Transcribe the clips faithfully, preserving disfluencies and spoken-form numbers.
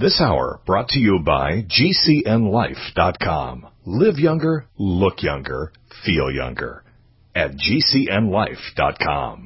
This hour brought to you by G C N life dot com. Live younger, look younger, feel younger at G C N life dot com.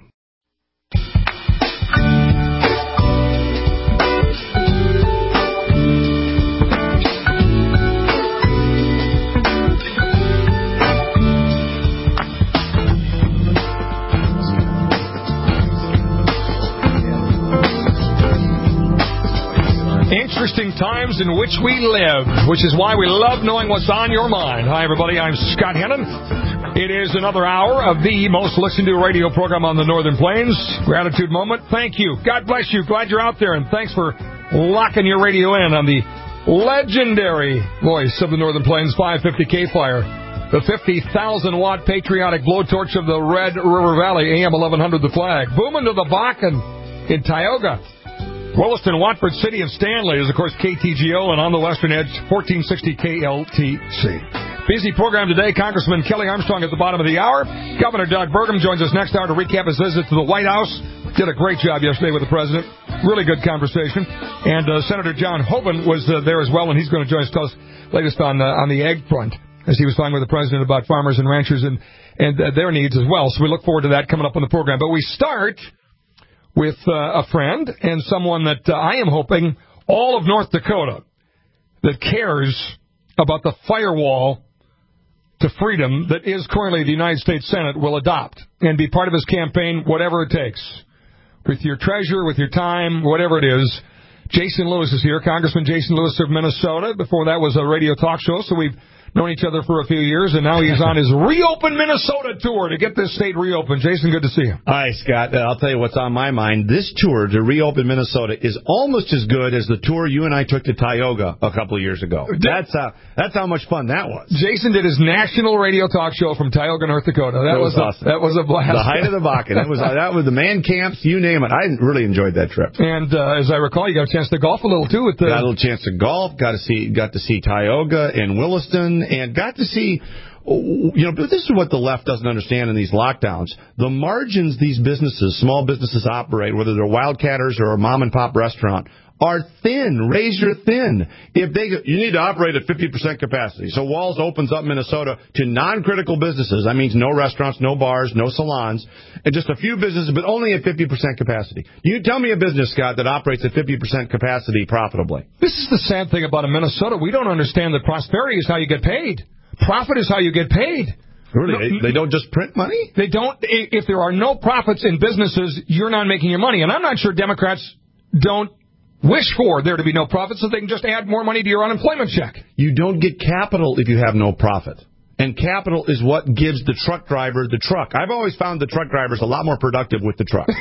Interesting times in which we live, which is why we love knowing what's on your mind. Hi, everybody. I'm Scott Hennon. It is another hour of the most listened to radio program on the Northern Plains. Gratitude moment. Thank you. God bless you. Glad you're out there, and thanks for locking your radio in on the legendary voice of the Northern Plains, five fifty K Fire, the fifty thousand watt patriotic blowtorch of the Red River Valley, A M eleven hundred The Flag. Booming to the Bakken in Tioga. Williston, Watford City, and Stanley is, of course, K T G O, and on the western edge, fourteen sixty K L T C. Busy program today. Congressman Kelly Armstrong at the bottom of the hour. Governor Doug Burgum joins us next hour to recap his visit to the White House. Did a great job yesterday with the president. Really good conversation. And uh, Senator John Hoeven was uh, there as well, and he's going to join us to tell us latest on uh, on the egg front, as he was talking with the president about farmers and ranchers and, and uh, their needs as well. So we look forward to that coming up on the program. But we start with uh, a friend and someone that uh, I am hoping all of North Dakota that cares about the firewall to freedom that is currently the United States Senate will adopt and be part of his campaign, whatever it takes. With your treasure, with your time, whatever it is. Jason Lewis is here, Congressman Jason Lewis of Minnesota. Before that was a radio talk show, so we've known each other for a few years, and now he's on his Reopen Minnesota tour to get this state reopened. Jason, good to see you. Hi, Scott. Uh, I'll tell you what's on my mind. This tour to Reopen Minnesota is almost as good as the tour you and I took to Tioga a couple of years ago. That's how, that's how much fun that was. Jason did his national radio talk show from Tioga, North Dakota. That, that was, was awesome. A, that was a blast. The height of the Bakken. That was, that was the man camps, you name it. I really enjoyed that trip. And uh, as I recall, you got a chance to golf a little, too. With the... Got a little chance to golf, got to see, got to see Tioga and Williston, and got to see You know, but this is what the left doesn't understand in these lockdowns. The margins these businesses, small businesses operate, whether they're wildcatters or a mom-and-pop restaurant, are thin, razor thin. If they, you need to operate at fifty percent capacity. So Walls opens up Minnesota to non-critical businesses. That means no restaurants, no bars, no salons, and just a few businesses, but only at fifty percent capacity. You tell me a business, Scott, that operates at fifty percent capacity profitably. This is the sad thing about Minnesota. We don't understand that prosperity is how you get paid. Profit is how you get paid. Really? They, they don't just print money? They don't. If there are no profits in businesses, you're not making your money. And I'm not sure Democrats don't wish for there to be no profit so they can just add more money to your unemployment check. You don't get capital if you have no profit. And capital is what gives the truck driver the truck. I've always found the truck drivers a lot more productive with the truck.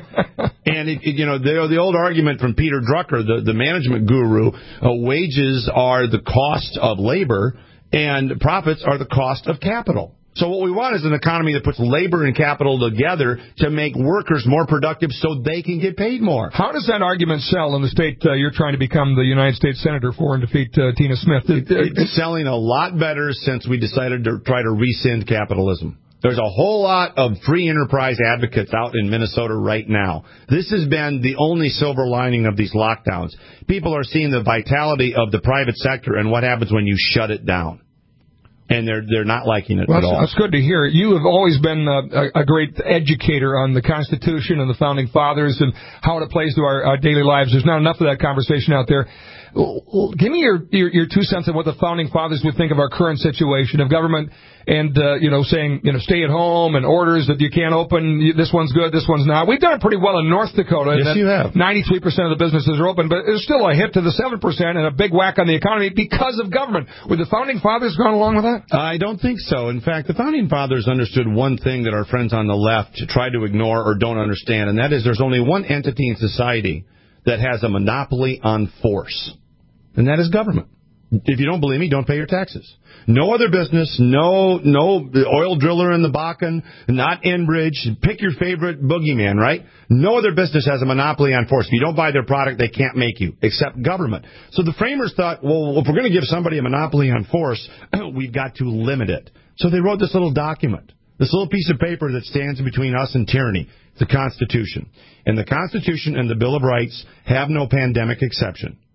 And, it, it, you know, the, the old argument from Peter Drucker, the, the management guru, uh, wages are the cost of labor, and profits are the cost of capital. So what we want is an economy that puts labor and capital together to make workers more productive so they can get paid more. How does that argument sell in the state uh, you're trying to become the United States Senator for and defeat uh, Tina Smith? It, it's selling a lot better since we decided to try to rescind capitalism. There's a whole lot of free enterprise advocates out in Minnesota right now. This has been the only silver lining of these lockdowns. People are seeing the vitality of the private sector and what happens when you shut it down. And they're they're not liking it well, at all. That's good to hear. You have always been a, a great educator on the Constitution and the Founding Fathers and how it plays to our, our daily lives. There's not enough of that conversation out there. Give me your, your your two cents on what the Founding Fathers would think of our current situation of government and, uh, you know, saying, you know, stay at home and orders that you can't open, this one's good, this one's not. We've done it pretty well in North Dakota. Yes, you have. ninety-three percent of the businesses are open, but there's still a hit to the seven percent and a big whack on the economy because of government. Would the Founding Fathers gone along with that? I don't think so. In fact, the Founding Fathers understood one thing that our friends on the left try to ignore or don't understand, and that is there's only one entity in society that has a monopoly on force, and that is government. If you don't believe me, don't pay your taxes. No other business, no no oil driller in the Bakken, not Enbridge. Pick your favorite boogeyman, right? No other business has a monopoly on force. If you don't buy their product, they can't make you, except government. So the framers thought, well, if we're going to give somebody a monopoly on force, we've got to limit it. So they wrote this little document, this little piece of paper that stands between us and tyranny, the Constitution. And the Constitution and the Bill of Rights have no pandemic exception.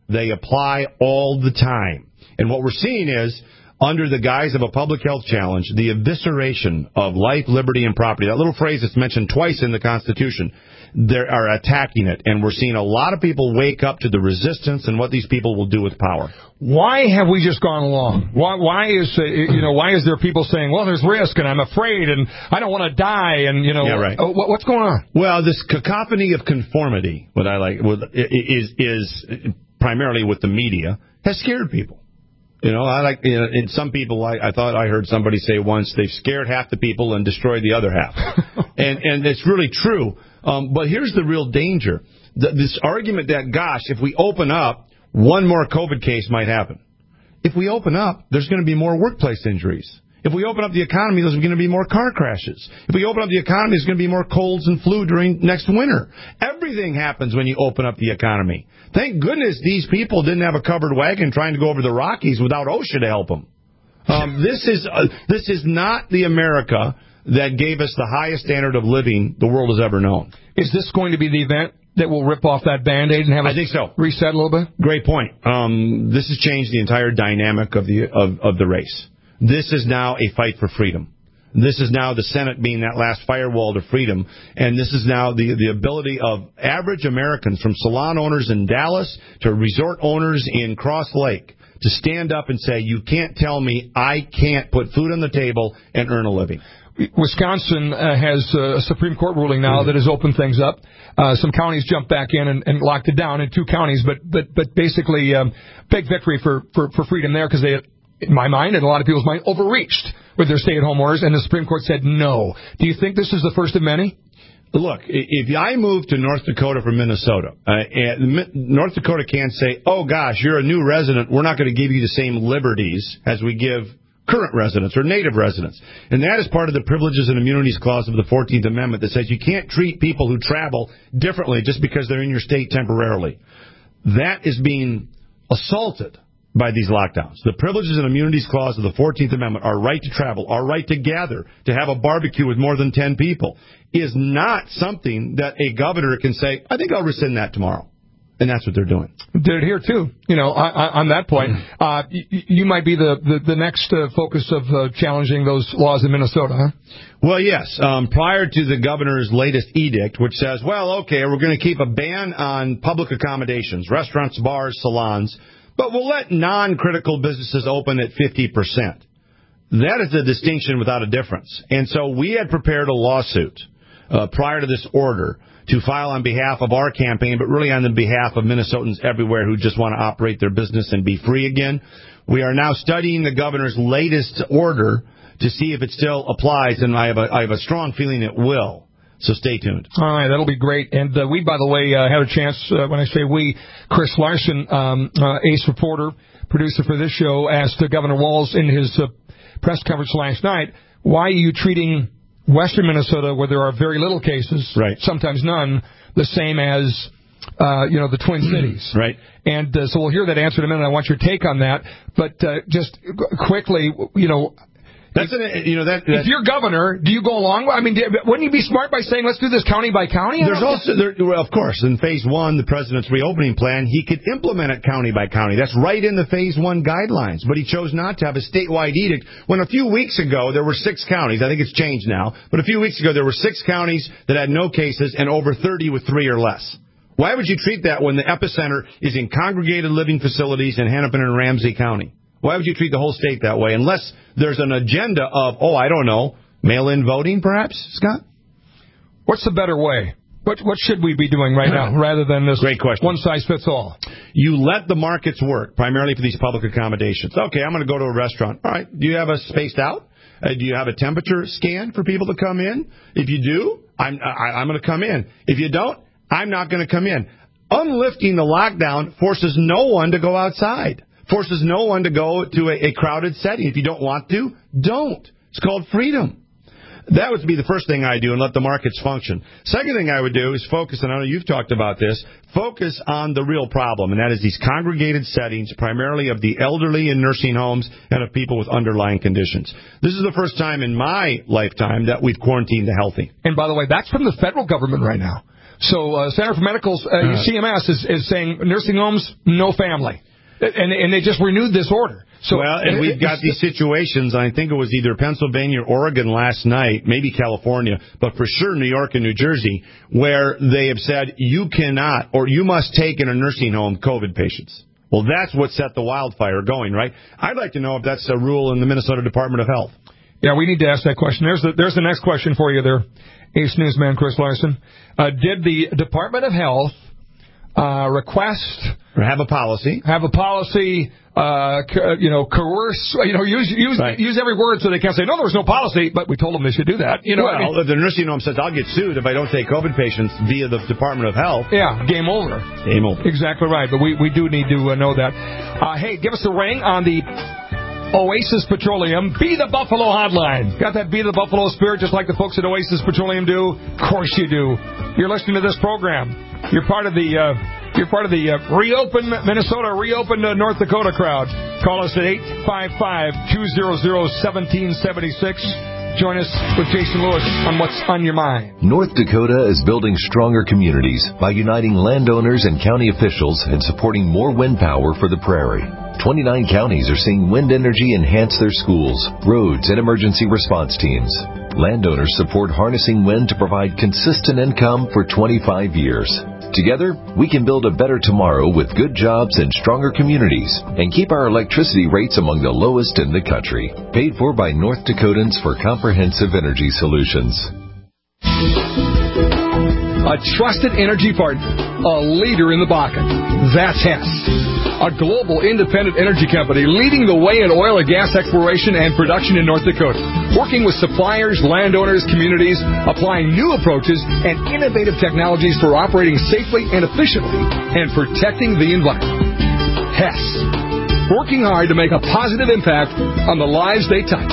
They apply all the time. And what we're seeing is, under the guise of a public health challenge, the evisceration of life, liberty, and property. That little phrase that's mentioned twice in the Constitution, they are attacking it. And we're seeing a lot of people wake up to the resistance and what these people will do with power. Why have we just gone along? Why, why is uh, you know why is there people saying, well, there's risk and I'm afraid and I don't want to die and you know yeah, right. uh, what, what's going on? Well, this cacophony of conformity, what I like, is is primarily with the media, has scared people. You know, I like, you know, and some people, I, I thought I heard somebody say once, they've scared half the people and destroyed the other half. and and it's really true. Um, but here's the real danger. The, this argument that, gosh, if we open up, one more COVID case might happen. If we open up, there's going to be more workplace injuries. If we open up the economy, there's going to be more car crashes. If we open up the economy, there's going to be more colds and flu during next winter. Everything happens when you open up the economy. Thank goodness these people didn't have a covered wagon trying to go over the Rockies without OSHA to help them. Um, this is uh, this is not the America that gave us the highest standard of living the world has ever known. Is this going to be the event that will rip off that Band-Aid and have I think so. reset a little bit? Great point. Um, this has changed the entire dynamic of the of, of the race. This is now a fight for freedom. This is now the Senate being that last firewall to freedom, and this is now the the ability of average Americans, from salon owners in Dallas to resort owners in Cross Lake, to stand up and say, you can't tell me I can't put food on the table and earn a living. Wisconsin uh, has a Supreme Court ruling now mm-hmm. that has opened things up. Uh, some counties jumped back in and, and locked it down in two counties, but but but basically um, big victory for, for, for freedom there, because they, in my mind and a lot of people's mind, overreached with their stay-at-home orders, and the Supreme Court said no. Do you think this is the first of many? Look, if I move to North Dakota from Minnesota, uh, and North Dakota can't say, oh, gosh, you're a new resident, we're not going to give you the same liberties as we give current residents or native residents. And that is part of the Privileges and Immunities Clause of the fourteenth Amendment that says you can't treat people who travel differently just because they're in your state temporarily. That is being assaulted by these lockdowns. The Privileges and Immunities Clause of the fourteenth Amendment, our right to travel, our right to gather, to have a barbecue with more than ten people, is not something that a governor can say, I think I'll rescind that tomorrow. And that's what they're doing. Did it here, too. You know, on that point, uh, you might be the, the, the next uh, focus of uh, challenging those laws in Minnesota, huh? Well, yes. Um, prior to the governor's latest edict, which says, well, okay, we're going to keep a ban on public accommodations, restaurants, bars, salons, but we'll let non-critical businesses open at fifty percent. That is a distinction without a difference. And so we had prepared a lawsuit uh, prior to this order to file on behalf of our campaign, but really on the behalf of Minnesotans everywhere who just want to operate their business and be free again. We are now studying the governor's latest order to see if it still applies, and I have a, I have a strong feeling it will. So stay tuned. All right, that'll be great. And uh, we, by the way, uh, had a chance, uh, when I say we, Chris Larson, um, uh, ace reporter, producer for this show, asked uh, Governor Walz in his uh, press coverage last night, why are you treating Western Minnesota, where there are very little cases, right, sometimes none, the same as, uh, you know, the Twin Cities. Right. And uh, so we'll hear that answer in a minute. I want your take on that. But uh, just quickly, you know, That's an, you know that, that if you're governor, do you go along? I mean, wouldn't you be smart by saying let's do this county by county? There's also, there, well, of course, in phase one, the president's reopening plan, he could implement it county by county. That's right in the phase one guidelines. But he chose not to have a statewide edict. When a few weeks ago there were six counties, I think it's changed now, but a few weeks ago there were six counties that had no cases and over thirty with three or less. Why would you treat that when the epicenter is in congregated living facilities in Hennepin and Ramsey County? Why would you treat the whole state that way, unless there's an agenda of, oh, I don't know, mail-in voting, perhaps, Scott? What's the better way? What what should we be doing right now, rather than this Great question. one-size-fits-all? You let the markets work, primarily for these public accommodations. Okay, I'm going to go to a restaurant. All right, do you have a spaced out? Uh, do you have a temperature scan for people to come in? If you do, I'm, I, I'm going to come in. If you don't, I'm not going to come in. Unlifting the lockdown forces no one to go outside. Forces no one to go to a, a crowded setting. If you don't want to, don't. It's called freedom. That would be the first thing I do, and let the markets function. Second thing I would do is focus, and I know you've talked about this, focus on the real problem, and that is these congregated settings, primarily of the elderly in nursing homes and of people with underlying conditions. This is the first time in my lifetime that we've quarantined the healthy. And by the way, that's from the federal government right now. So uh, Center for Medical's uh, uh, C M S is, is saying nursing homes, no family. And, and they just renewed this order. So, well, and we've got these situations, I think it was either Pennsylvania or Oregon last night, maybe California, but for sure New York and New Jersey, where they have said you cannot or you must take in a nursing home COVID patients. Well, that's what set the wildfire going, right? I'd like to know if that's a rule in the Minnesota Department of Health. Yeah, we need to ask that question. There's the, there's the next question for you there, Ace Newsman Chris Larson. Uh, did the Department of Health uh, request... Or have a policy. Have a policy, uh, you know, coerce, you know, use use right. use every word so they can't say, no, there was no policy, but we told them they should do that. You know, well, I mean, the nursing home says, I'll get sued if I don't take COVID patients via the Department of Health. Yeah, game over. Game over. Exactly right, but we, we do need to uh, know that. Uh, hey, give us a ring on the Oasis Petroleum Be the Buffalo hotline. Got that Be the Buffalo spirit just like the folks at Oasis Petroleum do? Of course you do. You're listening to this program. You're part of the... Uh, You're part of the uh, Reopen Minnesota, Reopen uh, North Dakota crowd. Call us at eight five five, two hundred, one seven seven six. Join us with Jason Lewis on What's on Your Mind. North Dakota is building stronger communities by uniting landowners and county officials and supporting more wind power for the prairie. twenty-nine counties are seeing wind energy enhance their schools, roads, and emergency response teams. Landowners support harnessing wind to provide consistent income for twenty-five years. Together, we can build a better tomorrow with good jobs and stronger communities and keep our electricity rates among the lowest in the country. Paid for by North Dakotans for Comprehensive Energy Solutions. A trusted energy partner, a leader in the Bakken. That's Hess, a global independent energy company leading the way in oil and gas exploration and production in North Dakota, working with suppliers, landowners, communities, applying new approaches and innovative technologies for operating safely and efficiently and protecting the environment. Hess, working hard to make a positive impact on the lives they touch.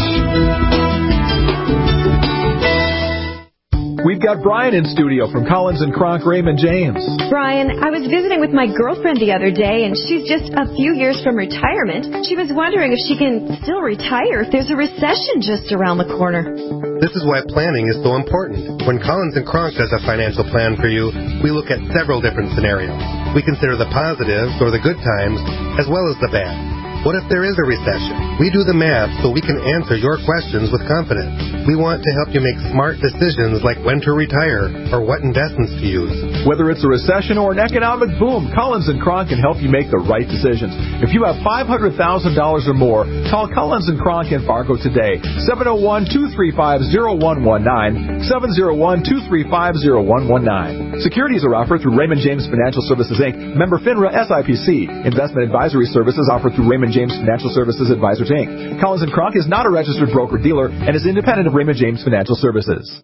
We've got Brian in studio from Collins and Cronk Raymond James. Brian, I was visiting with my girlfriend the other day, and she's just a few years from retirement. She was wondering if she can still retire if there's a recession just around the corner. This is why planning is so important. When Collins and Cronk does a financial plan for you, we look at several different scenarios. We consider the positives or the good times as well as the bad. What if there is a recession? We do the math so we can answer your questions with confidence. We want to help you make smart decisions like when to retire or what investments to use. Whether it's a recession or an economic boom, Collins and Cronk can help you make the right decisions. If you have five hundred thousand dollars or more, call Collins and Cronk in Fargo today. seven oh one, two three five, oh one one nine, seven oh one, two three five, oh one one nine. Securities are offered through Raymond James Financial Services, Incorporated, member FINRA S I P C. Investment advisory services offered through Raymond James Financial Services Advisors, Incorporated. Collins and Cronk is not a registered broker-dealer and is independent of Raymond James Financial Services.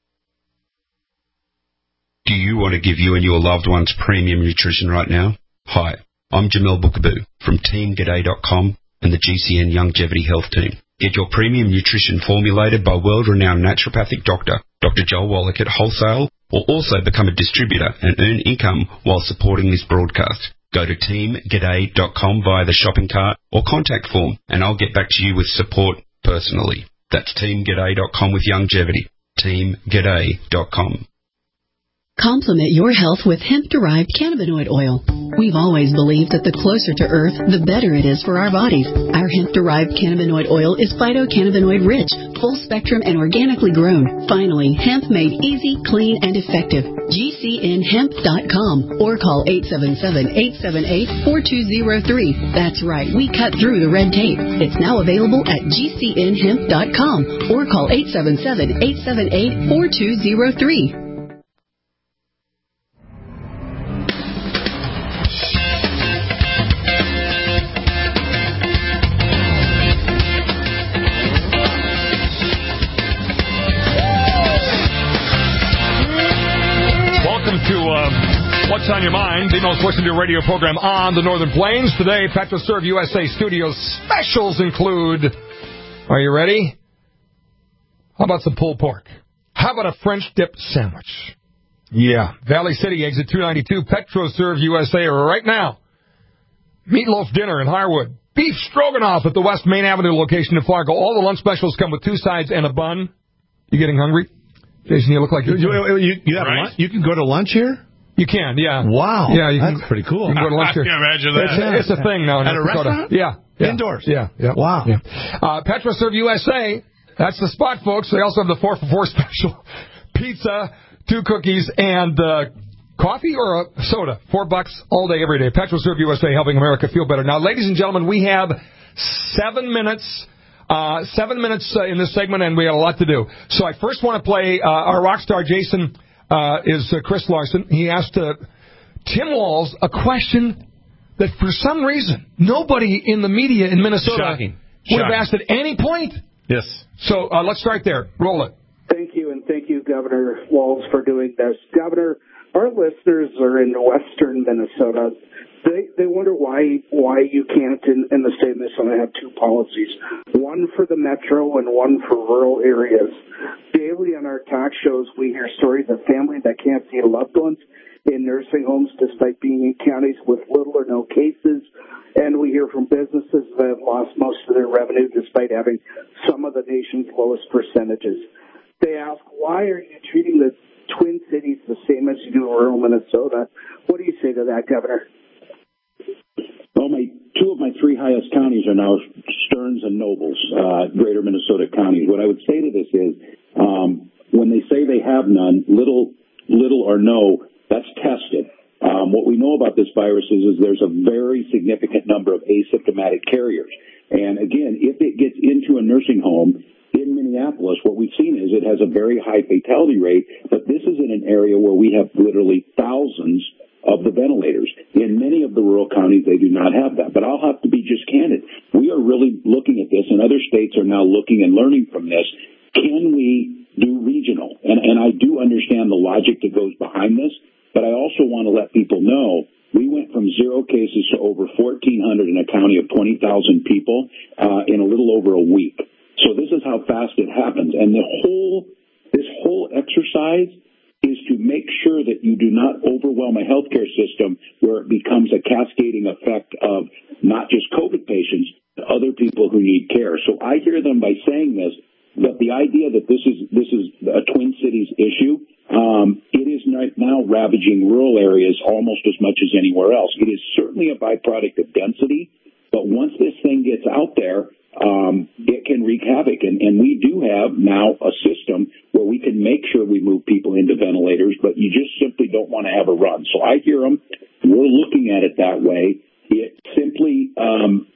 Do you want to give you and your loved ones premium nutrition right now? Hi, I'm Jamel Bookaboo from Team G'day dot com and the G C N Longevity Health Team. Get your premium nutrition formulated by world-renowned naturopathic doctor, Doctor Joel Wallach at wholesale, or also become a distributor and earn income while supporting this broadcast. Go to Team G'day dot com via the shopping cart or contact form, and I'll get back to you with support personally. That's Team G'day dot com with longevity. Team G'day dot com. Complement your health with hemp-derived cannabinoid oil. We've always believed that the closer to Earth, the better it is for our bodies. Our hemp-derived cannabinoid oil is phytocannabinoid-rich, full-spectrum, and organically grown. Finally, hemp made easy, clean, and effective. G C N hemp dot com or call eight seven seven, eight seven eight, four two zero three. That's right, we cut through the red tape. It's now available at G C N hemp dot com or call eight seven seven, eight seven eight, four two zero three. What's on Your Mind, the most listened to radio program on the Northern Plains. Today, PetroServe U S A Studios specials include, are you ready? How about some pulled pork? How about a French dip sandwich? Yeah, Valley City exit two ninety-two, PetroServe U S A right now. Meatloaf dinner in Harwood. Beef stroganoff at the West Main Avenue location in Fargo. All the lunch specials come with two sides and a bun. You getting hungry? Jason, you look like you you, you, you, have right? lunch? You can go to lunch here? You can, yeah. Wow. Yeah, you that's can, pretty cool. You can go to lunch here. I can imagine that. It's, it's a thing now. In At a restaurant? Yeah. yeah. Indoors? Yeah. yeah. Wow. Yeah. Uh, PetroServe U S A, that's the spot, folks. They also have the four for four special. Pizza, two cookies, and uh, coffee or a soda. Four bucks all day, every day. PetroServe U S A, helping America feel better. Now, ladies and gentlemen, we have seven minutes Uh, seven minutes uh, in this segment, and we have a lot to do. So I first want to play uh, our rock star, Jason, uh, is uh, Chris Larson. He asked uh, Tim Walz a question that for some reason nobody in the media in Minnesota Shocking. would have Shocking. asked at any point. Yes. So uh, let's start there. Roll it. Thank you, and thank you, Governor Walz, for doing this. Governor, our listeners are in western Minnesota. They they wonder why why you can't in, in the state of Minnesota have two policies, one for the metro and one for rural areas. Daily on our talk shows, we hear stories of families that can't see loved ones in nursing homes despite being in counties with little or no cases. And we hear from businesses that have lost most of their revenue despite having some of the nation's lowest percentages. They ask, why are you treating the Twin Cities the same as you do rural Minnesota? What do you say to that, Governor? Well, my two of my three highest counties are now Stearns and Nobles, uh, greater Minnesota counties. What I would say to this is, um, when they say they have none, little, little or no, that's tested. Um, what we know about this virus is, is there's a very significant number of asymptomatic carriers. And again, if it gets into a nursing home in Minneapolis, what we've seen is it has a very high fatality rate, but this is in an area where we have literally thousands of the ventilators. In many of the rural counties, they do not have that. But I'll have to be just candid. We are really looking at this, and other states are now looking and learning from this. Can we do regional? And, and I do understand the logic that goes behind this, but I also want to let people know we went from zero cases to over fourteen hundred in a county of twenty thousand people uh, in a little over a week. So this is how fast it happens. And the whole, this whole exercise is to make sure that you do not overwhelm a healthcare system where it becomes a cascading effect of not just COVID patients, but other people who need care. So I hear them by saying this, but the idea that this is this is a Twin Cities issue, um, it is right now ravaging rural areas almost as much as anywhere else. It is certainly a byproduct of density, but once this thing gets out there, um, it can wreak havoc. And, and we do have now a system where we can make sure we move people into ventilators, but you just simply don't want to have a run. So I hear them. We're looking at it that way. It simply um,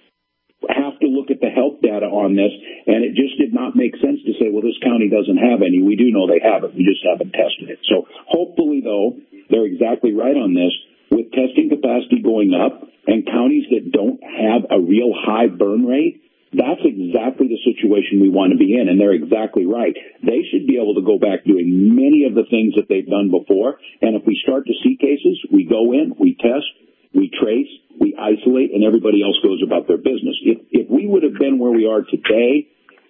have to look at the health data on this, and it just did not make sense to say, well, this county doesn't have any. We do know they have it. We just haven't tested it. So hopefully, though, they're exactly right on this. With testing capacity going up and counties that don't have a real high burn rate, that's exactly the situation we want to be in, and they're exactly right. They should be able to go back doing many of the things that they've done before, and if we start to see cases, we go in, we test, we trace, we isolate, and everybody else goes about their business. If, if we would have been where we are today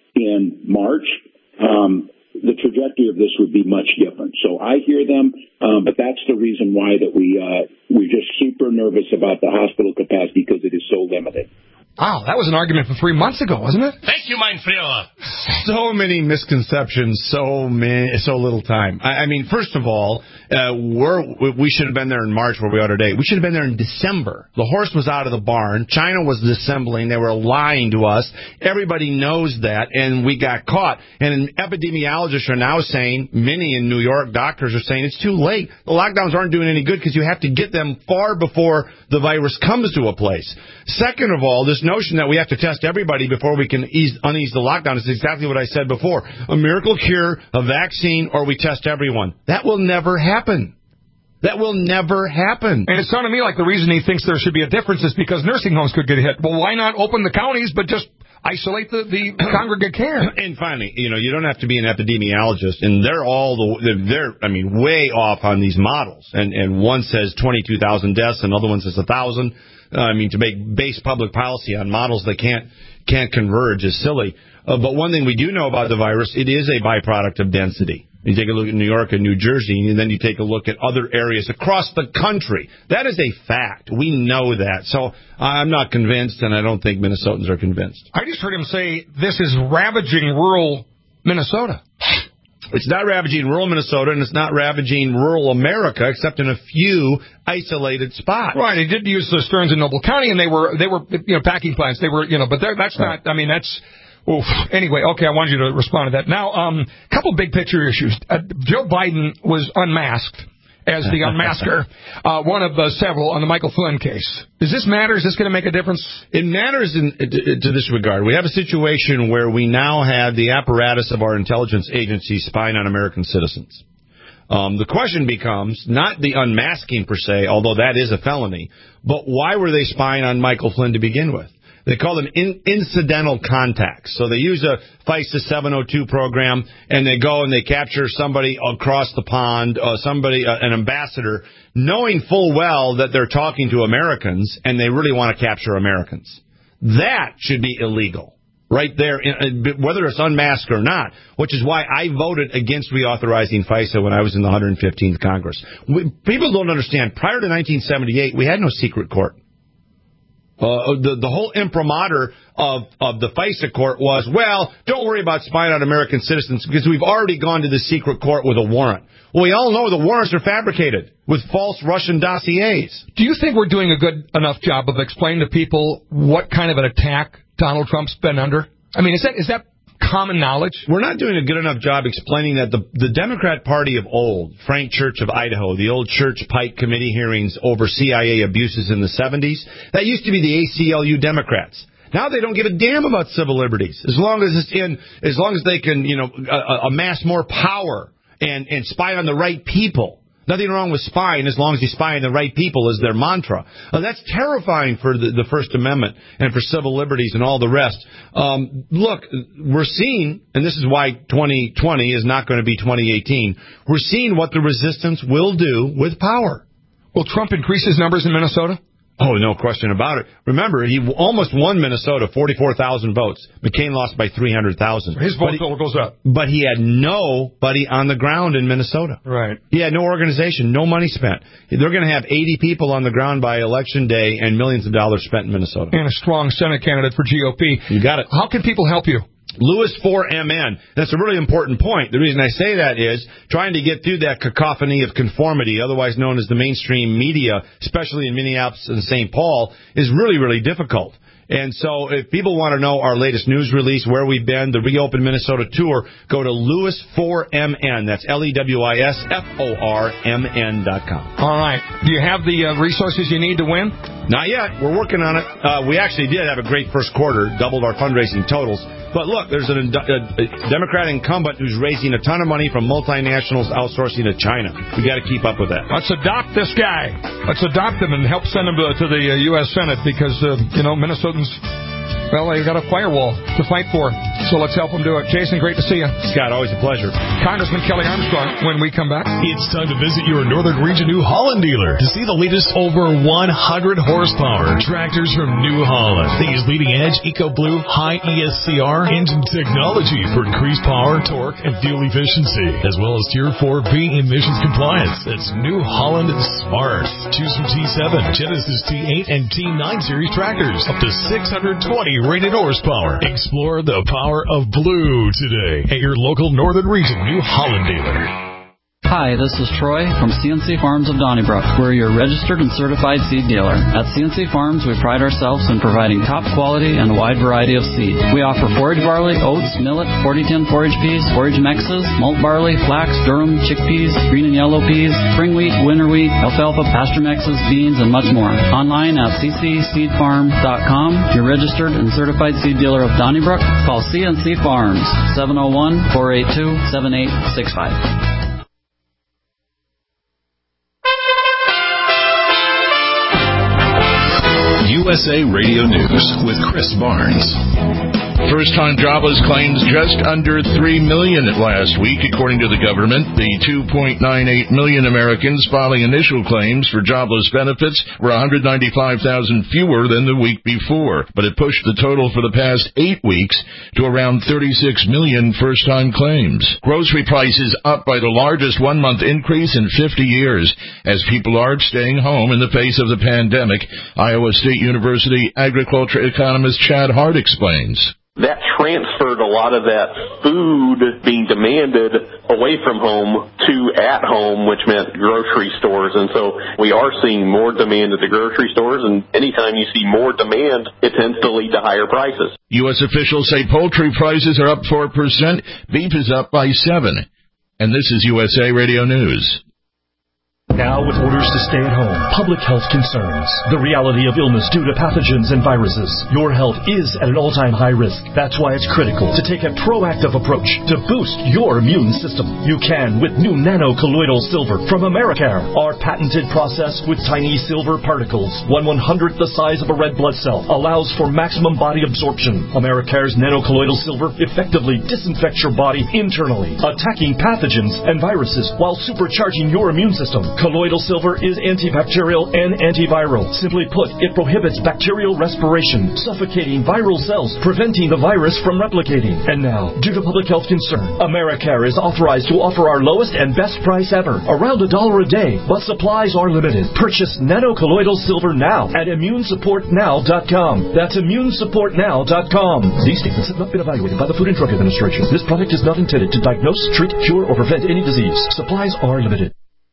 in March, um, the trajectory of this would be much different. So I hear them, um, but that's the reason why that we, uh, we're just super nervous about the hospital capacity because it is so limited. Wow, that was an argument from three months ago, wasn't it? Thank you, mein Freund. So many misconceptions, so many, so little time. I, I mean, first of all, uh, we're, we should have been there in March where we are today. We should have been there in December. The horse was out of the barn. China was dissembling. They were lying to us. Everybody knows that, and we got caught. And epidemiologists are now saying, many in New York doctors are saying it's too late. The lockdowns aren't doing any good because you have to get them far before the virus comes to a place. Second of all, this notion that we have to test everybody before we can ease, unease the lockdown is exactly what I said before. A miracle cure, a vaccine, or we test everyone. That will never happen. That will never happen. And it sounded to me like the reason he thinks there should be a difference is because nursing homes could get hit. Well, why not open the counties but just isolate the, the congregate care? And finally, you know, you don't have to be an epidemiologist, and they're all the they're I mean way off on these models. And and one says twenty-two thousand deaths, another one says one thousand. Uh, I mean, to make base public policy on models that can't can't converge is silly. Uh, but one thing we do know about the virus, it is a byproduct of density. You take a look at New York and New Jersey, and then you take a look at other areas across the country. That is a fact. We know that. So I'm not convinced, and I don't think Minnesotans are convinced. I just heard him say this is ravaging rural Minnesota. It's not ravaging rural Minnesota, and it's not ravaging rural America, except in a few isolated spots. Right. They did use the Stearns in Noble County, and they were they were you know packing plants. They were you know, but that's not. I mean, that's. Oof. Anyway, okay. I wanted you to respond to that. Now, um, a couple big picture issues. Uh, Joe Biden was unmasked as the unmasker, uh, one of the several on the Michael Flynn case. Does this matter? Is this going to make a difference? It matters in, to, to this regard. We have a situation where we now have the apparatus of our intelligence agencies spying on American citizens. Um, the question becomes not the unmasking per se, although that is a felony, but why were they spying on Michael Flynn to begin with? They call them in, incidental contacts. So they use a FISA seven oh two program, and they go and they capture somebody across the pond, uh, somebody, uh, an ambassador, knowing full well that they're talking to Americans, and they really want to capture Americans. That should be illegal. Right there, whether it's unmasked or not, which is why I voted against reauthorizing FISA when I was in the one hundred fifteenth Congress. We, people don't understand, prior to nineteen seventy-eight, we had no secret court. Uh, the, the whole imprimatur of, of the FISA court was, well, don't worry about spying on American citizens because we've already gone to the secret court with a warrant. Well, we all know the warrants are fabricated with false Russian dossiers. Do you think we're doing a good enough job of explaining to people what kind of an attack Donald Trump's been under? I mean, is that is that common knowledge? We're not doing a good enough job explaining that the, the Democrat Party of old, Frank Church of Idaho, the old Church Pike Committee hearings over C I A abuses in the seventies, that used to be the A C L U Democrats. Now they don't give a damn about civil liberties as long as it's in, as long as they can, you know, uh, amass more power and, and spy on the right people. Nothing wrong with spying as long as you spy on the right people is their mantra. Uh, that's terrifying for the, the First Amendment and for civil liberties and all the rest. Um, look, we're seeing, and this is why twenty twenty is not going to be twenty eighteen, we're seeing what the resistance will do with power. Will Trump increase his numbers in Minnesota? Oh, no question about it. Remember, he almost won Minnesota, forty-four thousand votes. McCain lost by three hundred thousand. So his vote total goes up. But he had nobody on the ground in Minnesota. Right. He had no organization, no money spent. They're going to have eighty people on the ground by Election Day and millions of dollars spent in Minnesota. And a strong Senate candidate for G O P. You got it. How can people help you? Lewis four M N. That's a really important point. The reason I say that is trying to get through that cacophony of conformity, otherwise known as the mainstream media, especially in Minneapolis and Saint Paul, is really, really difficult. And so if people want to know our latest news release, where we've been, the Reopen Minnesota tour, go to Lewis four M N. That's L E W I S F O R M N dot com. All right. Do you have the uh, resources you need to win? Not yet. We're working on it. Uh, we actually did have a great first quarter, doubled our fundraising totals. But look, there's an, a, a Democrat incumbent who's raising a ton of money from multinationals outsourcing to China. We got to keep up with that. Let's adopt this guy. Let's adopt him and help send him to, to the uh, U S Senate because, uh, you know, Minnesotans, well, they've got a firewall to fight for. So let's help them do it. Jason, great to see you. Scott, always a pleasure. Congressman Kelly Armstrong, when we come back. It's time to visit your Northern Region New Holland dealer to see the latest over one hundred horsepower tractors from New Holland. They use leading-edge EcoBlue high E S C R engine technology for increased power, torque, and fuel efficiency, as well as Tier four B emissions compliance. That's New Holland Smart. Choose from T seven, Genesis T eight, and T nine series tractors, up to six hundred twenty rated horsepower. Explore the power of blue today at your local Northern Region New Holland dealer. Hi, this is Troy from C N C Farms of Donnybrook. We're your registered and certified seed dealer. At C N C Farms, we pride ourselves in providing top quality and a wide variety of seed. We offer forage barley, oats, millet, forty ten forage peas, forage mixes, malt barley, flax, durum, chickpeas, green and yellow peas, spring wheat, winter wheat, alfalfa, pasture mixes, beans, and much more. Online at c c seed farm dot com. Your registered and certified seed dealer of Donnybrook. Call C N C Farms, seven oh one, four eight two, seven eight six five. U S A Radio News with Chris Barnes. First-time jobless claims just under three million last week, according to the government. The two point nine eight million Americans filing initial claims for jobless benefits were one hundred ninety-five thousand fewer than the week before, but it pushed the total for the past eight weeks to around thirty-six million first-time claims. Grocery prices up by the largest one-month increase in fifty years as people are staying home in the face of the pandemic, Iowa State University agriculture economist Chad Hart explains. that transferred a lot of that food being demanded away from home to at home, which meant grocery stores. And so we are seeing more demand at the grocery stores, and anytime you see more demand, it tends to lead to higher prices. U S officials say poultry prices are up four percent, beef is up by seven percent. And this is U S A Radio News. Now, with orders to stay at home, public health concerns, the reality of illness due to pathogens and viruses, your health is at an all-time high risk. That's why it's critical to take a proactive approach to boost your immune system. You can with new nano-colloidal silver from Americare. Our patented process with tiny silver particles, one one-hundredth the size of a red blood cell, allows for maximum body absorption. Americare's nano-colloidal silver effectively disinfects your body internally, attacking pathogens and viruses while supercharging your immune system. Colloidal silver is antibacterial and antiviral. Simply put, it prohibits bacterial respiration, suffocating viral cells, preventing the virus from replicating. And now, due to public health concern, Americare is authorized to offer our lowest and best price ever, around a dollar a day, but supplies are limited. Purchase nano-colloidal silver now at immune support now dot com. That's immune support now dot com. These statements have not been evaluated by the Food and Drug Administration. This product is not intended to diagnose, treat, cure, or prevent any disease. Supplies are limited.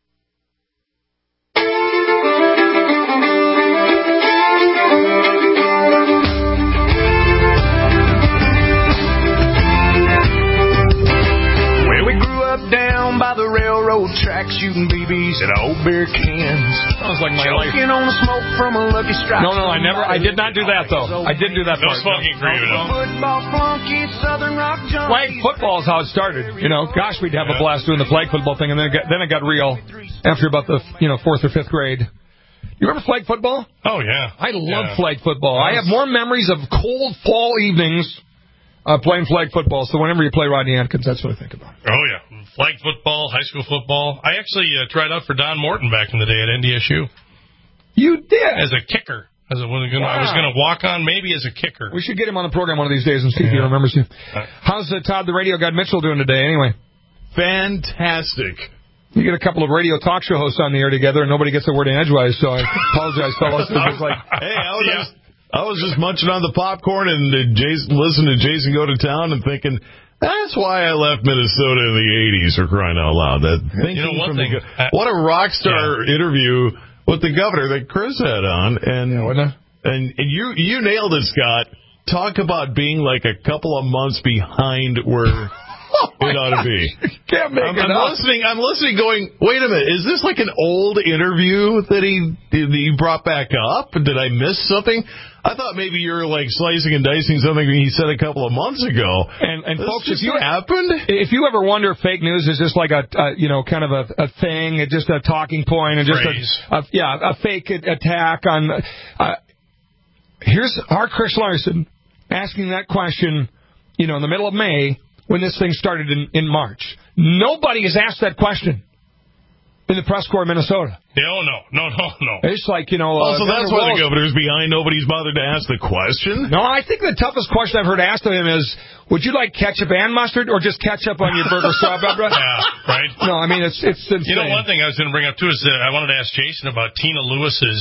Tracks shooting B Bs at old beer cans. Sounds like my life. Choking on the smoke from a Lucky Strike. No, no, I never. I did not do that though. I didn't do that. No part. smoking for you, though. Football flunky, Southern Rock junkie. Flag football is how it started. You know, gosh, we'd have yeah. a blast doing the flag football thing, and then it got, then it got real after about the you know fourth or fifth grade. You remember flag football? Oh yeah, I love yeah. flag football. I have more memories of cold fall evenings. Uh, playing flag football, so whenever you play Rodney Atkins, that's what I think about. Oh, yeah. Flag football, high school football. I actually uh, tried out for Don Morton back in the day at N D S U. You did? As a kicker. As a, wow. I was going to walk on maybe as a kicker. We should get him on the program one of these days and see yeah. if he remembers you. How's uh, Todd the Radio God Mitchell doing today, anyway? Fantastic. You get a couple of radio talk show hosts on the air together, and nobody gets the word in edgewise, so I apologize, fellas. It was like, hey, I was... Yeah. I was just munching on the popcorn and Jason, listening to Jason go to town and thinking, that's why I left Minnesota in the eighties, for crying out loud. That you know, one thing, the, uh, what a rock star yeah. interview with the governor that Chris had on. And, yeah, and, and you, you nailed it, Scott. Talk about being like a couple of months behind where... Oh it ought God. to be. Can't make I'm, it I'm up. listening. I'm listening. Going, wait a minute. Is this like an old interview that he that he brought back up? Did I miss something? I thought maybe you were like slicing and dicing something he said a couple of months ago. And, and this folks, if you happened, if you ever wonder if fake news is just like a, a you know kind of a, a thing, just a talking point, and just a, a yeah a fake attack on. Uh, here's our Chris Larson asking that question, you know, in the middle of May. When this thing started in, in March. Nobody has asked that question in the press corps of Minnesota. No, no, no, no, no. It's like, you know... Uh, oh, so that's why the governor's behind. Nobody's bothered to ask the question? No, I think the toughest question I've heard asked of him is, would you like ketchup and mustard or just ketchup on your burger sauce? Yeah, right. No, I mean, it's, it's insane. You know, one thing I was going to bring up, too, is that I wanted to ask Jason about Tina Lewis's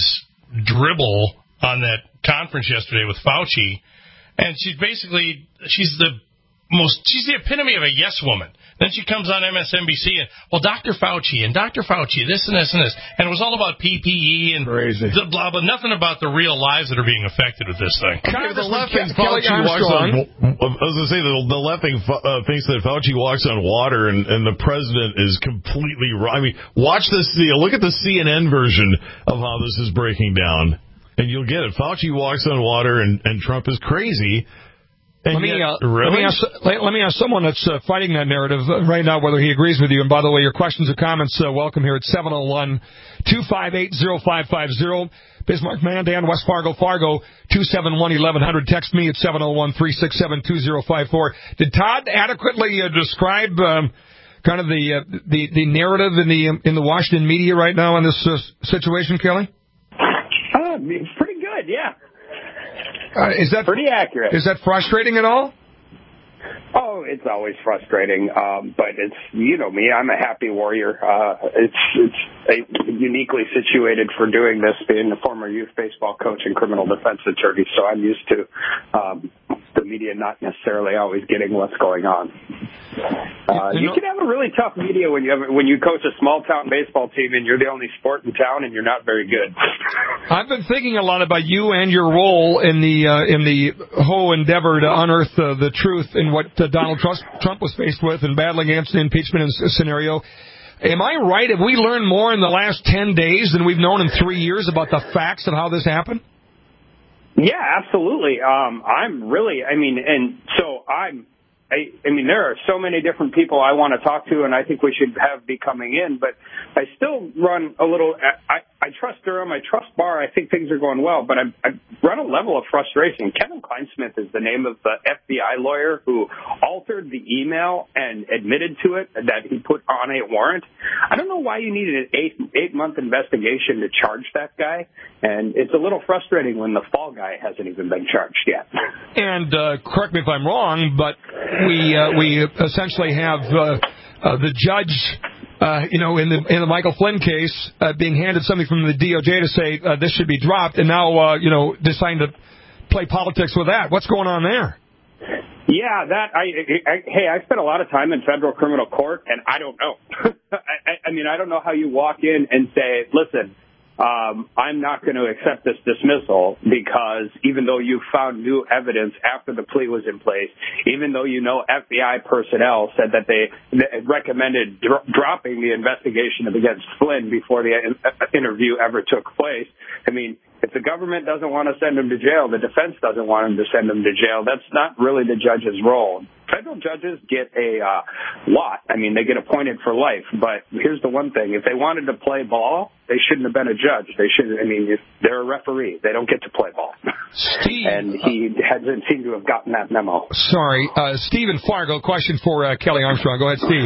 dribble on that conference yesterday with Fauci. And she's basically, she's the... Most, she's the epitome of a yes woman. Then she comes on M S N B C and, well, Doctor Fauci and Doctor Fauci, this and this and this. And it was all about P P E and Crazy. blah, blah, nothing about the real lives that are being affected with this thing. Okay, the left thinks Fauci walks on, I was going to say, the, the left thing uh, thinks that Fauci walks on water and, and the president is completely wrong. I mean, watch this, look at the C N N version of how this is breaking down, and you'll get it. Fauci walks on water and, and Trump is crazy. Let me, yet, uh, really? let me ask let, let me ask someone that's uh, fighting that narrative uh, right now whether he agrees with you. And by the way, your questions or comments, uh, welcome here at seven oh one, two five eight, oh five five oh. Bismarck, Mandan, West Fargo, Fargo, two seven one, eleven hundred. Text me at seven oh one, three six seven, two oh five four. Did Todd adequately uh, describe um, kind of the, uh, the the narrative in the in the Washington media right now on this uh, situation, Kelly? Uh, pretty good, yeah. Uh, is that pretty accurate? Is that frustrating at all? Oh, it's always frustrating, um, but it's you know me. I'm a happy warrior. Uh, it's it's a, uniquely situated for doing this, being a former youth baseball coach and criminal defense attorney. So I'm used to um, the media not necessarily always getting what's going on. Uh, you can have a really tough media when you have, when you coach a small town baseball team and you're the only sport in town and you're not very good. I've been thinking a lot about you and your role in the uh, in the whole endeavor to unearth uh, the truth in what uh, Donald Trump, Trump was faced with and battling against the impeachment scenario. Am I right? Have we learned more in the last ten days than we've known in three years about the facts of how this happened? Yeah, absolutely. Um, I'm really, I mean, and so I'm, I, I mean, there are so many different people I want to talk to, and I think we should have be coming in, but I still run a little, I, I trust Durham, I trust Barr, I think things are going well, but I, I run a level of frustration. Kevin Kleinsmith is the name of the F B I lawyer who altered the email and admitted to it that he put on a warrant. I don't know why you needed an eight, eight-month investigation to charge that guy, and it's a little frustrating when the fall guy hasn't even been charged yet. And uh, correct me if I'm wrong, but we uh, we essentially have uh, uh, the judge, uh, you know, in the in the Michael Flynn case, uh, being handed something from the D O J to say uh, this should be dropped, and now uh, you know deciding to play politics with that. What's going on there? Yeah, that I, I hey, I spent a lot of time in federal criminal court, and I don't know. I, I mean, I don't know how you walk in and say, listen, Um, I'm not going to accept this dismissal because even though you found new evidence after the plea was in place, even though you know F B I personnel said that they, they recommended dro- dropping the investigation against Flynn before the in- interview ever took place. I mean, if the government doesn't want to send him to jail, the defense doesn't want him to send him to jail. That's not really the judge's role. Federal judges get a uh, lot. I mean, they get appointed for life. But here's the one thing. If they wanted to play ball, they shouldn't have been a judge. They should. I mean, if they're a referee. They don't get to play ball. Steve. And he hasn't seemed to have gotten that memo. Sorry. Uh, Steve in Fargo, question for uh, Kelly Armstrong. Go ahead, Steve.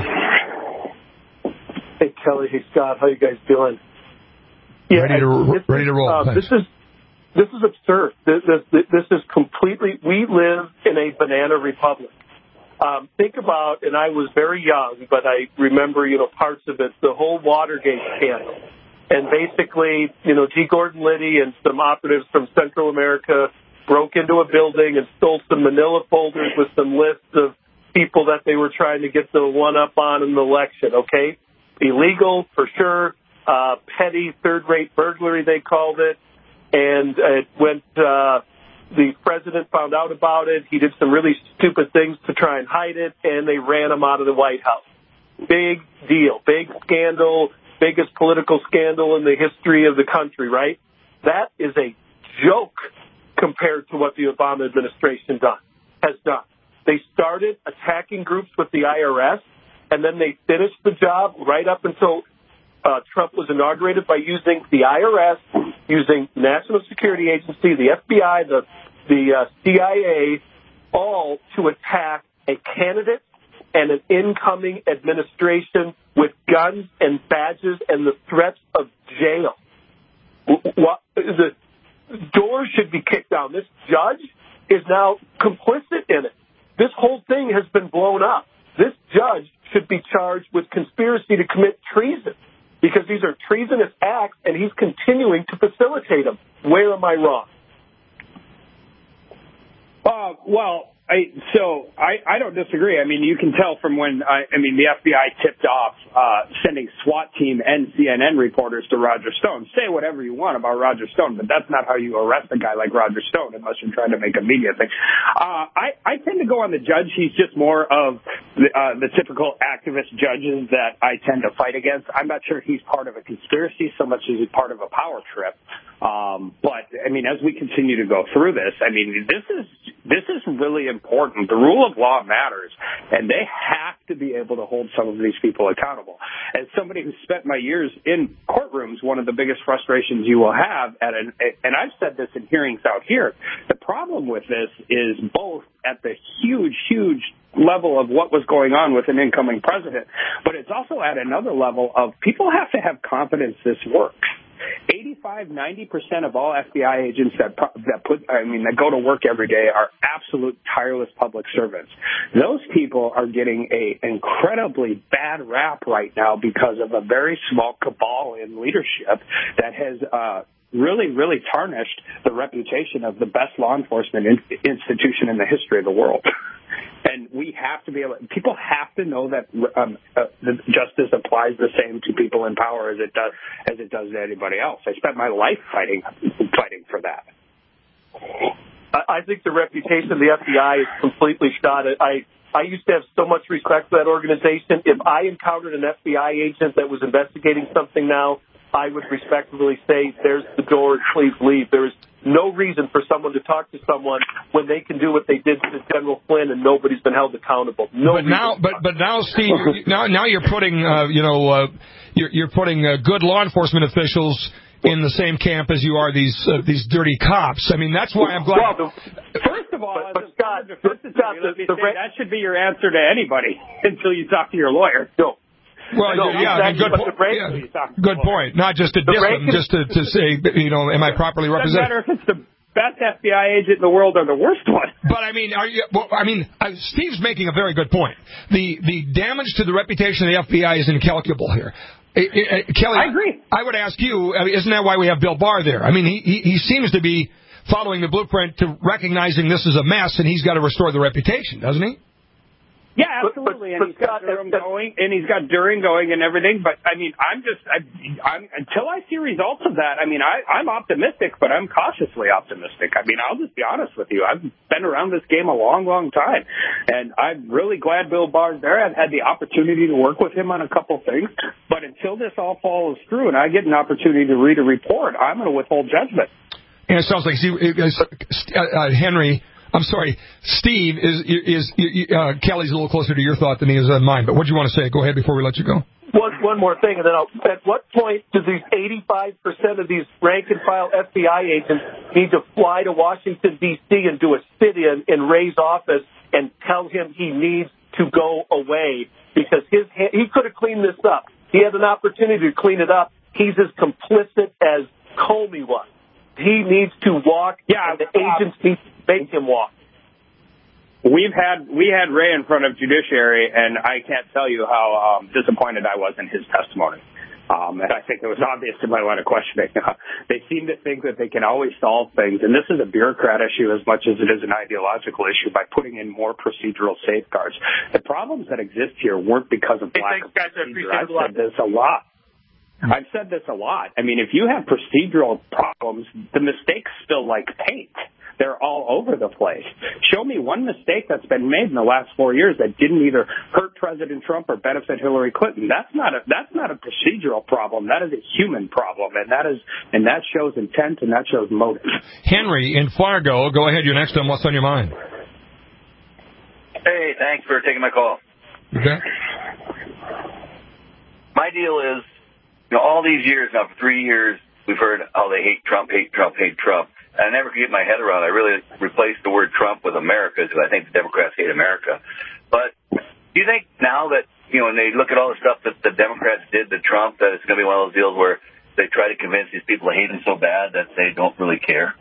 Hey, Kelly. Hey, Scott. How you guys doing? Yeah, ready to this ready to roll. Uh, this is this is absurd. This, this, this is completely. We live in a banana republic. Um, think about, and I was very young, but I remember, you know, parts of it, the whole Watergate scandal. And basically, you know, G. Gordon Liddy and some operatives from Central America broke into a building and stole some manila folders with some lists of people that they were trying to get the one-up on in the election, okay? Illegal, for sure. Uh, petty, third-rate burglary, they called it. And it went... Uh, The president found out about it. He did some really stupid things to try and hide it, and they ran him out of the White House. Big deal, big scandal, biggest political scandal in the history of the country, right? That is a joke compared to what the Obama administration done, has done. They started attacking groups with the I R S, and then they finished the job right up until uh, Trump was inaugurated by using the I R S, using National Security Agency, the F B I, the the uh, C I A, all to attack a candidate and an incoming administration with guns and badges and the threats of jail. What, the doors should be kicked down. This judge is now complicit in it. This whole thing has been blown up. This judge should be charged with conspiracy to commit treason, because these are treasonous acts, and he's continuing to facilitate them. Where am I wrong? Uh, well, I, so I, I don't disagree. I mean, you can tell from when, I, I mean, the F B I tipped off uh, sending SWAT team and C N N reporters to Roger Stone. Say whatever you want about Roger Stone, but that's not how you arrest a guy like Roger Stone unless you're trying to make a media thing. Uh, I, I tend to go on the judge. He's just more of the, uh, the typical activist judges that I tend to fight against. I'm not sure he's part of a conspiracy so much as he's part of a power trip. Um, but, I mean, as we continue to go through this, I mean, this is this is really important. The rule of law matters, and they have to be able to hold some of these people accountable. As somebody who spent my years in courtrooms, one of the biggest frustrations you will have, at an, and I've said this in hearings out here, the problem with this is both at the huge, huge level of what was going on with an incoming president, but it's also at another level of people have to have confidence this works. eighty-five, ninety percent of all F B I agents that that put, I mean, that go to work every day are absolute tireless public servants. Those people are getting a incredibly bad rap right now because of a very small cabal in leadership that has uh, really, really tarnished the reputation of the best law enforcement in- institution in the history of the world. And we have to be able, people have to know that um, uh, the justice applies the same to people in power as it does as it does to anybody else. I spent my life fighting fighting for that. I think the reputation of the F B I is completely shot. I I used to have so much respect for that organization. If I encountered an F B I agent that was investigating something now, I would respectfully say, "There's the door. Please leave." There is no reason for someone to talk to someone when they can do what they did to General Flynn and nobody's been held accountable. No. But now, but but now, Steve, now now you're putting, uh, you know, uh, you're, you're putting uh, good law enforcement officials in the same camp as you are these uh, these dirty cops. I mean, that's why I'm glad. Well, the, first of all, but, but Scott, defense attorney, let me say, that should be your answer to anybody until you talk to your lawyer. No. Well, no, yeah, I mean, good, po- yeah, good point. Not just to diss them, just to, to say, you know, am I properly represented? Doesn't matter if it's the best F B I agent in the world or the worst one. But I mean, are you? Well, I mean, uh, Steve's making a very good point. The the damage to the reputation of the F B I is incalculable here. Uh, uh, Kelly, I agree. I would ask you, I mean, isn't that why we have Bill Barr there? I mean, he, he he seems to be following the blueprint to recognizing this is a mess, and he's got to restore the reputation, doesn't he? Yeah, absolutely, and he's got Durham going, and he's got Durham going, and everything. But I mean, I'm just, I, I'm until I see results of that. I mean, I, I'm optimistic, but I'm cautiously optimistic. I mean, I'll just be honest with you. I've been around this game a long, long time, and I'm really glad Bill Barr's there. I've had the opportunity to work with him on a couple things, but until this all follows through, and I get an opportunity to read a report, I'm going to withhold judgment. And it sounds like uh, uh, Henry. I'm sorry, Steve, is is, is uh, Kelly's a little closer to your thought than he is on mine. But what do you want to say? Go ahead before we let you go. One, one more thing, and then I'll, at what point do these eighty-five percent of these rank-and-file F B I agents need to fly to Washington, D C and do a sit-in in Ray's office and tell him he needs to go away because his he could have cleaned this up. He had an opportunity to clean it up. He's as complicit as Comey was. He needs to walk, yeah, and the agents need to make him walk. We've had we had Ray in front of Judiciary, and I can't tell you how um, disappointed I was in his testimony. Um, and I think it was obvious to my line of questioning. They seem to think that they can always solve things, and this is a bureaucrat issue as much as it is an ideological issue by putting in more procedural safeguards. The problems that exist here weren't because of lack of procedure. I've said this a lot. I've said this a lot. I mean, if you have procedural problems, the mistakes spill like paint. They're all over the place. Show me one mistake that's been made in the last four years that didn't either hurt President Trump or benefit Hillary Clinton. That's not a that's not a procedural problem. That is a human problem, and that is and that shows intent and that shows motive. Henry in Fargo, go ahead. You're next on What's on Your Mind. Hey, thanks for taking my call. Okay. My deal is, you know, all these years now, for three years, we've heard how they hate Trump, hate Trump, hate Trump. And I never can get my head around. I really replaced the word Trump with America because I think the Democrats hate America. But do you think now that, you know, when they look at all the stuff that the Democrats did to Trump, that it's going to be one of those deals where they try to convince these people to hate him so bad that they don't really care?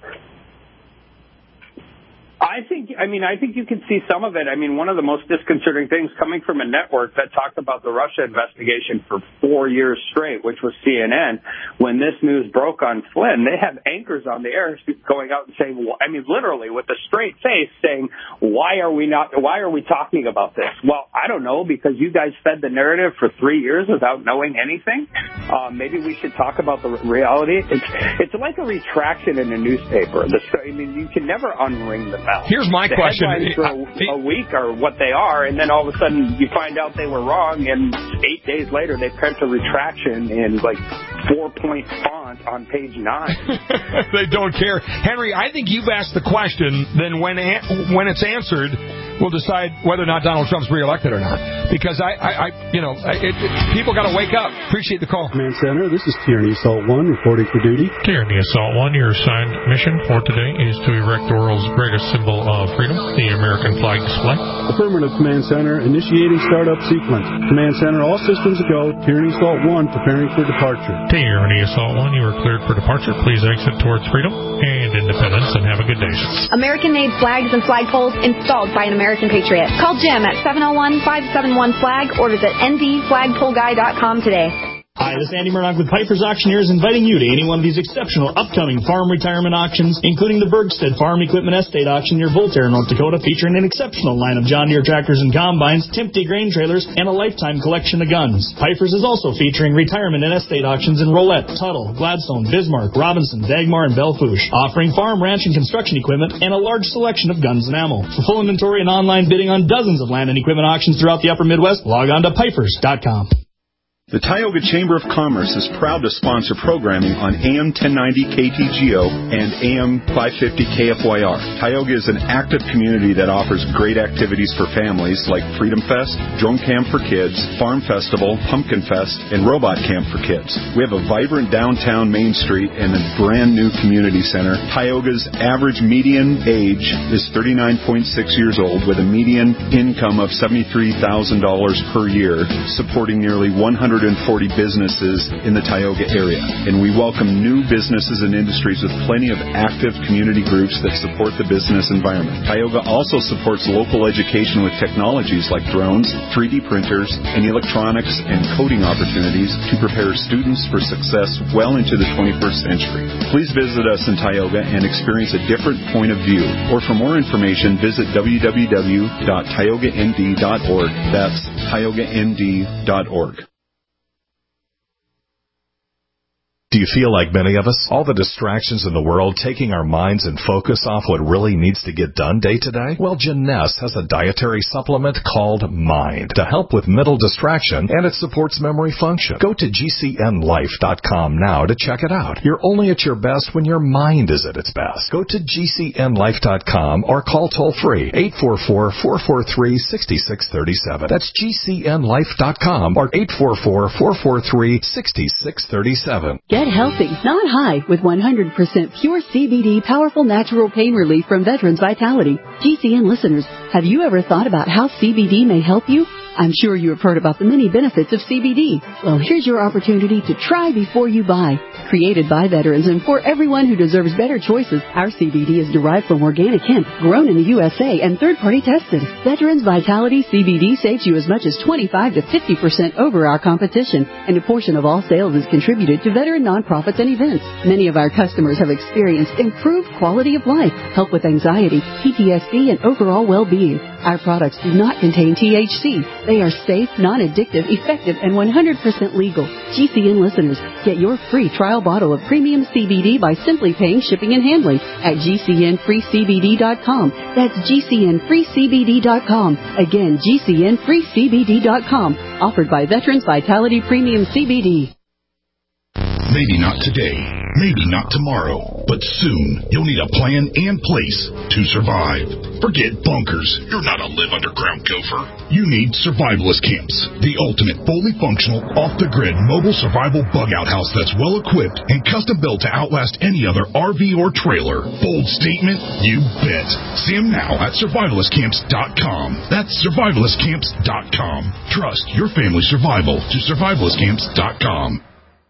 I think, I mean, I think you can see some of it. I mean, one of the most disconcerting things coming from a network that talked about the Russia investigation for four years straight, which was C N N, when this news broke on Flynn, they have anchors on the air going out and saying, I mean, literally with a straight face saying, why are we not, why are we talking about this? Well, I don't know, because you guys fed the narrative for three years without knowing anything. Uh, maybe we should talk about the reality. It's, it's like a retraction in a newspaper. The, I mean, you can never unring the bell. Here's my the question. Headlines for a, a week are what they are, and then all of a sudden you find out they were wrong, and eight days later they print a retraction in like four-point font on page nine. They don't care. Henry, I think you've asked the question, then when when it's answered, we'll decide whether or not Donald Trump's reelected or not. Because I, I, I you know, it, it, people got to wake up. Appreciate the call. Command Center, this is Tierney Assault one reporting for duty. Tierney Assault one, your assigned mission for today is to erect the world's greatest symbol of freedom, the American flag display. Affirmative, Command Center, initiating startup sequence. Command Center, all systems go. Tierney Assault one, preparing for departure. Tierney Assault one, you are cleared for departure. Please exit towards freedom and independence, and have a good day. American-made flags and flagpoles installed by an American patriot. Call Jim at seven oh one, five seven one, FLAG or visit N D flagpole guy dot com today. Hi, this is Andy Murdoch with Piper's Auctioneers, inviting you to any one of these exceptional upcoming farm retirement auctions, including the Bergstead Farm Equipment Estate Auction near Voltaire, North Dakota, featuring an exceptional line of John Deere tractors and combines, Timpte grain trailers, and a lifetime collection of guns. Piper's is also featuring retirement and estate auctions in Rolette, Tuttle, Gladstone, Bismarck, Robinson, Dagmar, and Belle Fourche, offering farm, ranch, and construction equipment and a large selection of guns and ammo. For full inventory and online bidding on dozens of land and equipment auctions throughout the upper Midwest, log on to pipers dot com. The Tioga Chamber of Commerce is proud to sponsor programming on A M ten ninety K T G O and A M five fifty K F Y R. Tioga is an active community that offers great activities for families like Freedom Fest, Drone Camp for Kids, Farm Festival, Pumpkin Fest, and Robot Camp for Kids. We have a vibrant downtown Main Street and a brand new community center. Tioga's average median age is thirty-nine point six years old with a median income of seventy-three thousand dollars per year, supporting nearly one hundred forty businesses in the Tioga area. And we welcome new businesses and industries with plenty of active community groups that support the business environment. Tioga also supports local education with technologies like drones, three D printers, and electronics and coding opportunities to prepare students for success well into the twenty-first century. Please visit us in Tioga and experience a different point of view. Or for more information, visit w w w dot tioga n d dot org. That's tioga n d dot org. Do you feel like many of us? All the distractions in the world taking our minds and focus off what really needs to get done day to day? Well, Jeunesse has a dietary supplement called Mind to help with mental distraction, and it supports memory function. Go to g c n life dot com now to check it out. You're only at your best when your mind is at its best. Go to g c n life dot com or call toll-free eight four four, four four three, six six three seven. That's g c n life dot com or eight four four, four four three, six six three seven. Get healthy, not high, with one hundred percent pure C B D powerful natural pain relief from Veterans Vitality. G C N listeners, have you ever thought about how C B D may help you? I'm sure you have heard about the many benefits of C B D. Well, here's your opportunity to try before you buy. Created by veterans and for everyone who deserves better choices, our C B D is derived from organic hemp, grown in the U S A and third-party tested. Veterans Vitality C B D saves you as much as twenty-five to fifty percent over our competition, and a portion of all sales is contributed to veteran nonprofits and events. Many of our customers have experienced improved quality of life, help with anxiety, P T S D, and overall well-being. Our products do not contain T H C. They are safe, non-addictive, effective, and one hundred percent legal. G C N listeners, get your free trial bottle of premium C B D by simply paying shipping and handling at g c n free c b d dot com. That's g c n free c b d dot com. Again, g c n free c b d dot com. Offered by Veterans Vitality Premium C B D. Maybe not today, maybe not tomorrow, but soon you'll need a plan and place to survive. Forget bunkers. You're not a live underground gopher. You need survivalist camps, the ultimate fully functional, off-the-grid mobile survival bug-out house that's well-equipped and custom-built to outlast any other R V or trailer. Bold statement? You bet. See them now at survivalist camps dot com. That's survivalist camps dot com. Trust your family's survival to survivalist camps dot com.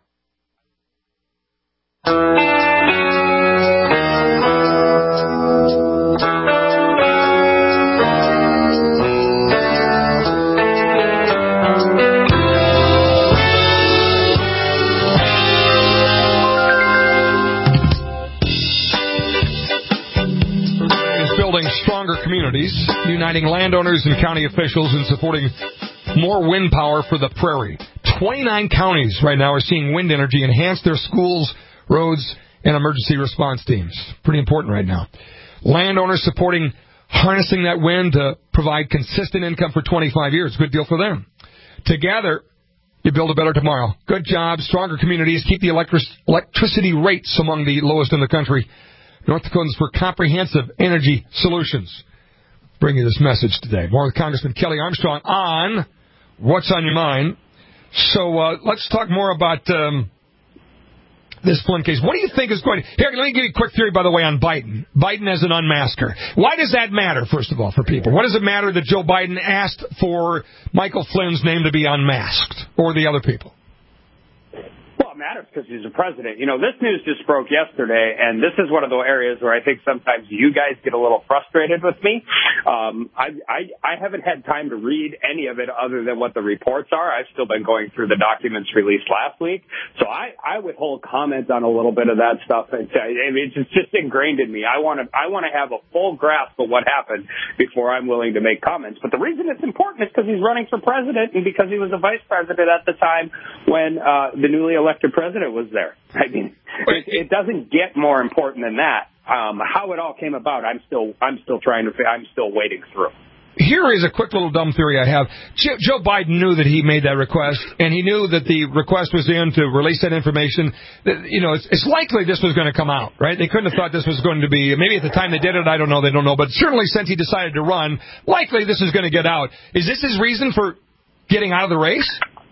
Building stronger communities, uniting landowners and county officials, and supporting more wind power for the prairie. twenty-nine counties right now are seeing wind energy enhance their schools, roads, and emergency response teams. Pretty important right now. Landowners supporting harnessing that wind to provide consistent income for twenty-five years. Good deal for them. Together, you build a better tomorrow. Good job, stronger communities, keep the electric- electricity rates among the lowest in the country. North Dakotans for comprehensive energy solutions. Bring you this message today. More with Congressman Kelly Armstrong on What's on Your Mind. So uh, let's talk more about um, this Flynn case. What do you think is going to... Here, let me give you a quick theory, by the way, on Biden. Biden as an unmasker. Why does that matter, first of all, for people? What does it matter that Joe Biden asked for Michael Flynn's name to be unmasked, or the other people? Well, matters because he's a president. You know, this news just broke yesterday, and this is one of the areas where I think sometimes you guys get a little frustrated with me. Um, I, I, I haven't had time to read any of it other than what the reports are. I've still been going through the documents released last week, so I, I withhold comment on a little bit of that stuff. And I mean, it's just ingrained in me. I want to I want to have a full grasp of what happened before I'm willing to make comments. But the reason it's important is because he's running for president and because he was a vice president at the time when uh, the newly elected president was there. I mean, it, it doesn't get more important than that. Um, how it all came about, I'm still I'm still trying to I'm still wading through. Here is a quick little dumb theory I have. Joe Biden knew that he made that request, and he knew that the request was in to release that information. You know, it's, it's likely this was going to come out, right? They couldn't have thought this was going to be, maybe at the time they did it, I don't know, they don't know, but certainly since he decided to run, likely this is going to get out. Is this his reason for getting out of the race?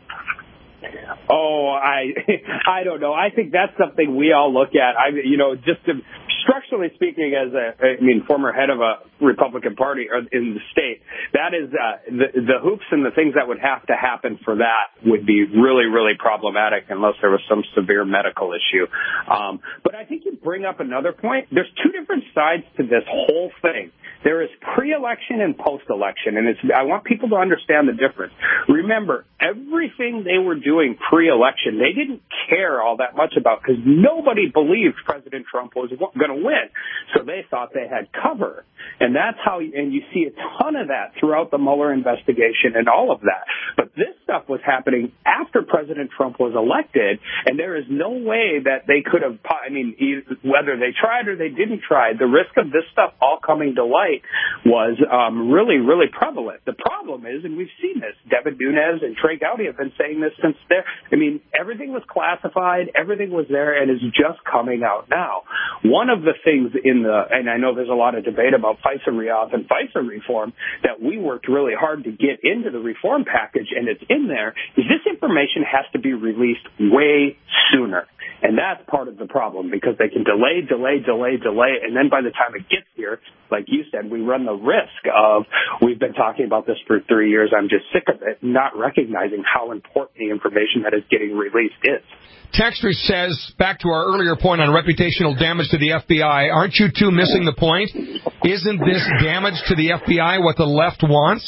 Oh, I I don't know. I think that's something we all look at. I, you know, just to, structurally speaking, as a, I mean, former head of a Republican Party in the state, that is uh, the the hoops and the things that would have to happen for that would be really, really problematic unless there was some severe medical issue. Um, but I think you bring up another point. There's two different sides to this whole thing. There is pre-election and post-election, and it's, I want people to understand the difference. Remember, everything they were doing pre-election, they didn't care all that much about because nobody believed President Trump was going to win. So they thought they had cover. And that's how, and you see a ton of that throughout the Mueller investigation and all of that. But this stuff was happening after President Trump was elected, and there is no way that they could have, I mean, whether they tried or they didn't try, the risk of this stuff all coming to light was um, really, really prevalent. The problem is, and we've seen this, Devin Nunes and Trey Gowdy have been saying this since there. I mean, everything was classified, everything was there, and is just coming out now. One of the things in the, and I know there's a lot of debate about FISA reauth and FISA reform that we worked really hard to get into the reform package, and it's in there, is this information has to be released way sooner. And that's part of the problem because they can delay, delay, delay, delay, and then by the time it gets here, like you said, we run the risk of, we've been talking about this for three years, I'm just sick of it, not recognizing how important the information that is getting released is. Texter says, back to our earlier point on reputational damage to the F B I, aren't you two missing the point? Isn't this damage to the F B I what the left wants?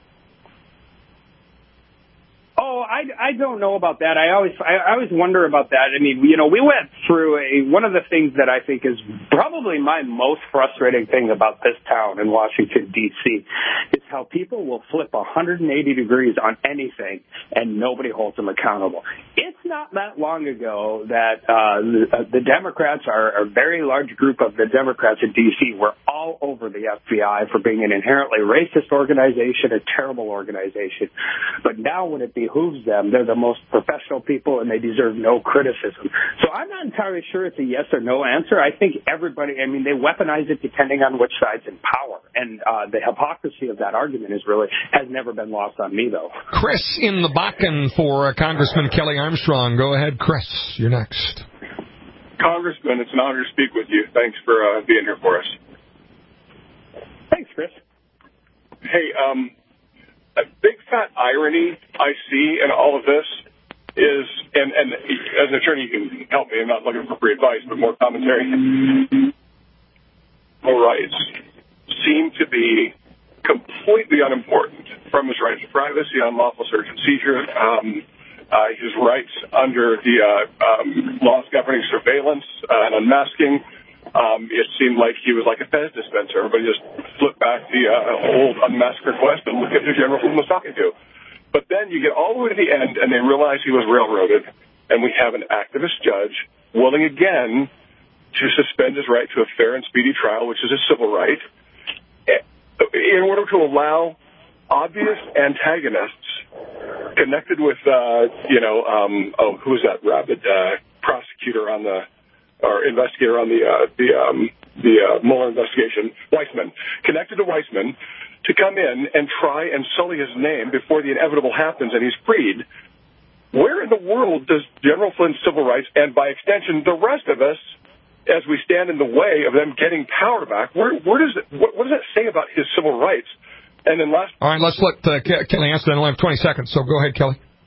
Oh, I, I don't know about that. I always I, I always wonder about that. I mean, you know, we went through a one of the things that I think is probably my most frustrating thing about this town in Washington, D C is how people will flip one hundred eighty degrees on anything and nobody holds them accountable. It's not that long ago that uh, the, the Democrats, are a very large group of the Democrats in D C were all over the F B I for being an inherently racist organization, a terrible organization. But now when it behooves them, they're the most professional people and they deserve no criticism. So I'm not entirely sure it's a yes or no answer. I think everybody, I mean, they weaponize it depending on which side's in power. And uh, the hypocrisy of that argument is really, has never been lost on me, though. Chris in the Bakken for uh, Congressman Kelly Armstrong. Go ahead, Chris. You're next. Congressman, it's an honor to speak with you. Thanks for uh, being here for us. Thanks, Chris. Hey, um, a big fat irony I see in all of this is, and, and as an attorney, you can help me. I'm not looking for free advice, but more commentary. All rights seem to be completely unimportant, from his right to privacy, unlawful search and seizure, um, uh, his rights under the uh, um, laws governing surveillance uh, and unmasking. Um, it seemed like he was like a Fez dispenser. Everybody just flipped back the uh, old unmasked request and look at who General Flynn was talking to. But then you get all the way to the end, and they realize he was railroaded, and we have an activist judge willing again to suspend his right to a fair and speedy trial, which is a civil right, in order to allow obvious antagonists connected with, uh, you know, um, oh, who was that rabid uh, prosecutor on the, or investigator on the uh, the um, the uh, Mueller investigation, Weissman, connected to Weissman, to come in and try and sully his name before the inevitable happens and he's freed. Where in the world does General Flynn's civil rights, and by extension the rest of us, as we stand in the way of them getting power back, where where does it, what, what does that say about his civil rights? And then last, all right, let's let uh, Kelly answer that. I only have twenty seconds, so go ahead, Kelly. Yeah,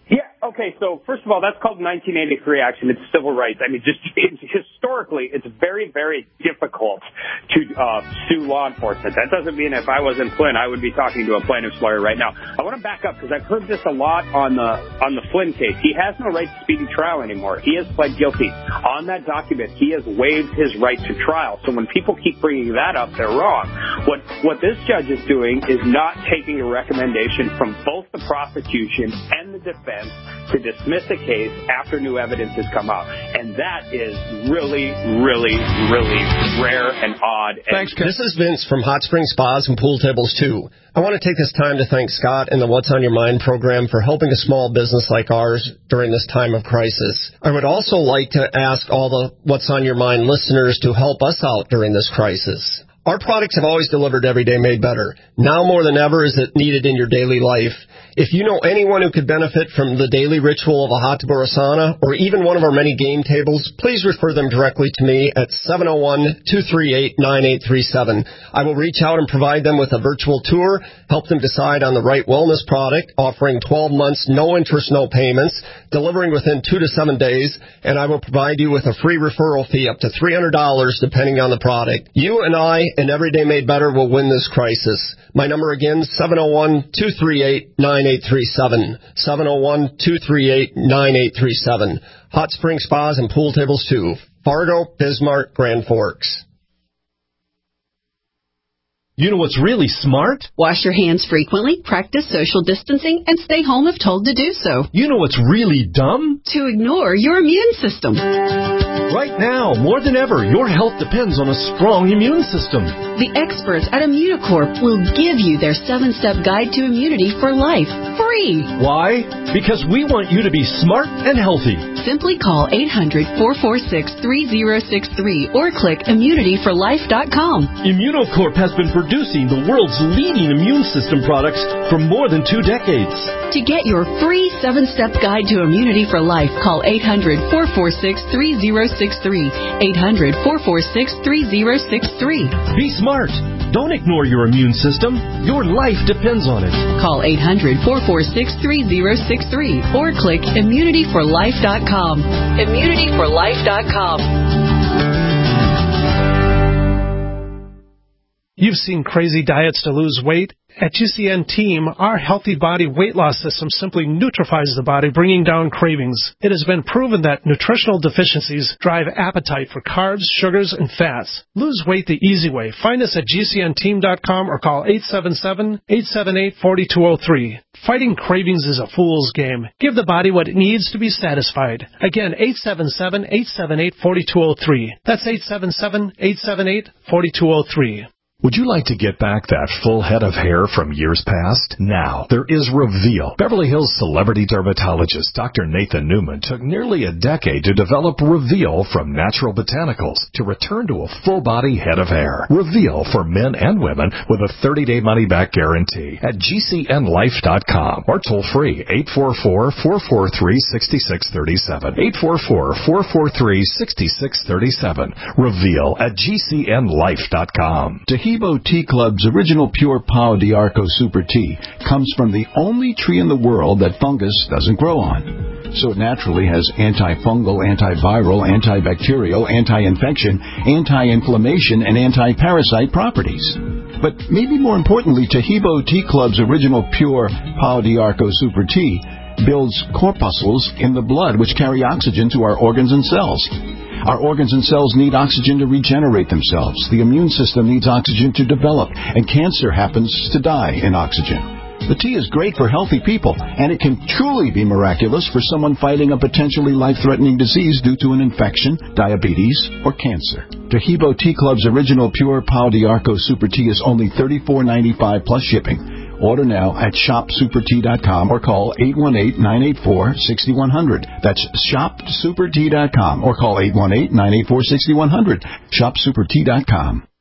Okay, so first of all, that's called nineteen eighty-three action. It's civil rights. I mean, just it's, historically, it's very, very difficult to uh, sue law enforcement. That doesn't mean if I was in Flynn, I would be talking to a plaintiff's lawyer right now. I want to back up because I've heard this a lot on the on the Flynn case. He has no right to speedy trial anymore. He has pled guilty. On that document, he has waived his right to trial. So when people keep bringing that up, they're wrong. What what this judge is doing is not taking a recommendation from both the prosecution and the defense to dismiss a case after new evidence has come out. And that is really, really, really rare and odd. Thanks, This is Vince from Hot Spring Spas and Pool Tables, too. I want to take this time to thank Scott and the What's on Your Mind program for helping a small business like ours during this time of crisis. I would also like to ask all the What's on Your Mind listeners to help us out during this crisis. Our products have always delivered Every Day Made Better. Now more than ever is it needed in your daily life. If you know anyone who could benefit from the daily ritual of a hot tub or a sauna, or even one of our many game tables, please refer them directly to me at seven oh one, two three eight, nine eight three seven. I will reach out and provide them with a virtual tour, help them decide on the right wellness product, offering twelve months, no interest, no payments, delivering within two to seven days, and I will provide you with a free referral fee up to three hundred dollars depending on the product. You and I and Every Day Made Better will win this crisis. My number again, seven oh one, two three eight, nine eight three seven. seven oh one, two three eight, nine eight three seven. Hot Spring Spas and Pool Tables too. Fargo, Bismarck, Grand Forks. You know what's really smart? Wash your hands frequently, practice social distancing, and stay home if told to do so. You know what's really dumb? To ignore your immune system. Right now, more than ever, your health depends on a strong immune system. The experts at Immunocorp will give you their seven-step guide to immunity for life, free. Why? Because we want you to be smart and healthy. Simply call eight hundred, four four six, three oh six three or click immunity for life dot com. Immunocorp has been producing the world's leading immune system products for more than two decades. To get your free seven-step guide to immunity for life, call eight hundred, four four six, three oh six three. eight hundred, four four six, three oh six three. Be smart. Don't ignore your immune system. Your life depends on it. Call eight hundred, four four six, three oh six three or click immunity for life dot com. immunity for life dot com. You've seen crazy diets to lose weight. At G C N Team, our Healthy Body Weight Loss System simply neutralizes the body, bringing down cravings. It has been proven that nutritional deficiencies drive appetite for carbs, sugars, and fats. Lose weight the easy way. Find us at G C N team dot com or call eight seven seven, eight seven eight, four two zero three. Fighting cravings is a fool's game. Give the body what it needs to be satisfied. Again, eight seven seven, eight seven eight, four two zero three. That's eight seven seven, eight seven eight, four two zero three. Would you like to get back that full head of hair from years past? Now, there is Reveal. Beverly Hills celebrity dermatologist Doctor Nathan Newman took nearly a decade to develop Reveal from natural botanicals to return to a full-body head of hair. Reveal for men and women with a thirty-day money-back guarantee at G C N life dot com or toll-free eight four four, four four three, six six three seven. eight four four, four four three, six six three seven. Reveal at G C N life dot com. Hebo Tea Club's original pure Pau d'Arco Super Tea comes from the only tree in the world that fungus doesn't grow on. So it naturally has antifungal, antiviral, antibacterial, anti-infection, anti-inflammation, and anti-parasite properties. But maybe more importantly, Hebo Tea Club's original pure Pau d'Arco Super Tea builds corpuscles in the blood which carry oxygen to our organs and cells. Our organs and cells need oxygen to regenerate themselves. The immune system needs oxygen to develop, and cancer happens to die in oxygen. The tea is great for healthy people, and it can truly be miraculous for someone fighting a potentially life-threatening disease due to an infection, diabetes, or cancer. Hebo Tea Club's original pure Pau d'Arco Super Tea is only thirty-four ninety-five plus shipping. Order now at shop super tea dot com or call eight one eight, nine eight four, six one zero zero. That's shop super tea dot com or call eight one eight, nine eight four, six one zero zero. shop super tea dot com.